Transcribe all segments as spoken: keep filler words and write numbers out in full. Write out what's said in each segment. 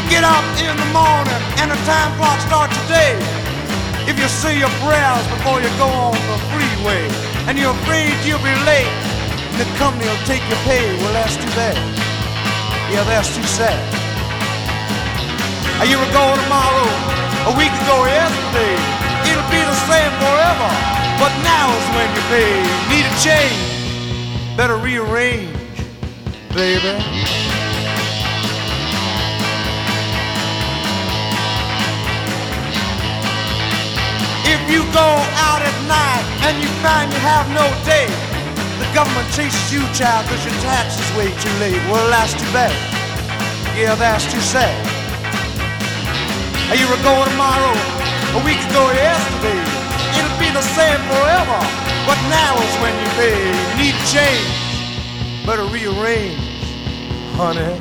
get up in the morning and the time clock starts your day, if you say your prayers before you go on the freeway, and you're afraid you'll be late, and the company will take your pay, well, that's too bad. Yeah, that's too sad. A year ago tomorrow, a week ago yesterday, it'll be the same forever, but now is when you pay. Need a change, better rearrange, baby. If you go out at night and you find you have no day, the government chases you, child, cause your tax is way too late. Well, that's too bad. Yeah, that's too sad. A year ago tomorrow, a week ago yesterday, it'll be the same forever, but now is when you pay. Need a change, better rearrange, honey.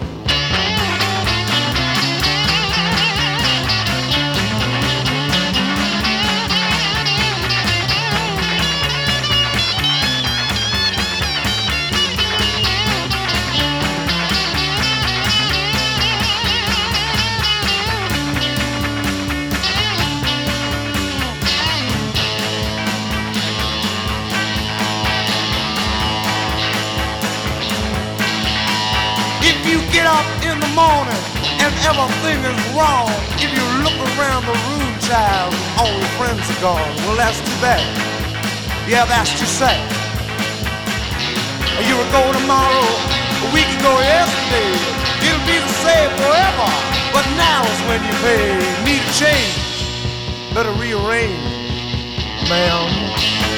Get up in the morning and everything is wrong. If you look around the room, child, all your friends are gone. Well, that's too bad. Yeah, that's too sad. A year ago tomorrow, a week ago yesterday, it'll be the same forever, but now is when you pay. Need a change, better rearrange, ma'am.